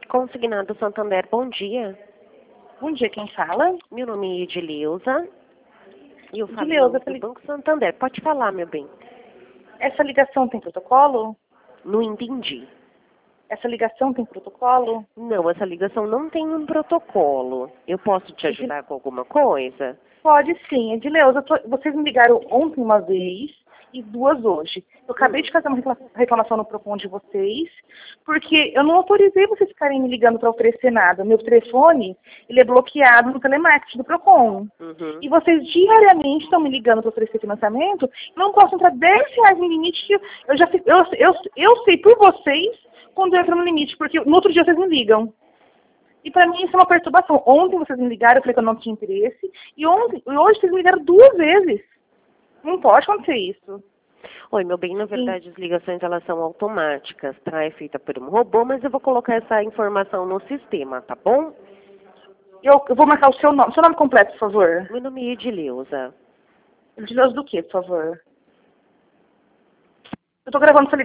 Consignado Santander, bom dia. Bom dia, quem fala? Meu nome é Edileuza. E eu falo Edileuza, do Banco Santander. Pode falar, meu bem. Essa ligação tem protocolo? Não entendi. Essa ligação tem protocolo? Não, essa ligação não tem um protocolo. Eu posso te ajudar com alguma coisa? Pode sim. Edileuza, vocês me ligaram ontem uma vez e duas hoje. Eu acabei de fazer uma reclamação no PROCON de vocês, porque eu não autorizei vocês ficarem me ligando para oferecer nada. Meu telefone, ele é bloqueado no telemarketing do PROCON. E vocês diariamente estão me ligando para oferecer financiamento, não posso entrar R$10 no limite, que eu sei por vocês quando eu entro no limite, porque no outro dia vocês me ligam. E para mim isso é uma perturbação. Ontem vocês me ligaram, eu falei que eu não tinha interesse, e hoje vocês me ligaram duas vezes. Não pode acontecer isso. Oi, meu bem, na verdade as ligações elas são automáticas, tá? É feita por um robô, mas eu vou colocar essa informação no sistema, tá bom? Eu vou marcar o seu nome completo, por favor. Meu nome é Edileuza. Edileuza do quê, por favor? Eu tô gravando essa ligação.